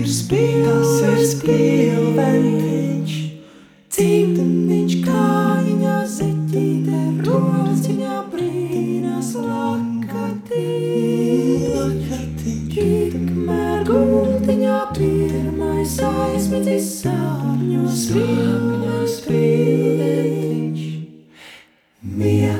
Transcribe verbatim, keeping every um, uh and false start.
spilvens, spilvens, cimdeniņš kājiņā zeķīte, rociņā brīnās lakatī, tikmēr gultiņā pirmais aizmidzis sāpņos, spilvens, spilvens.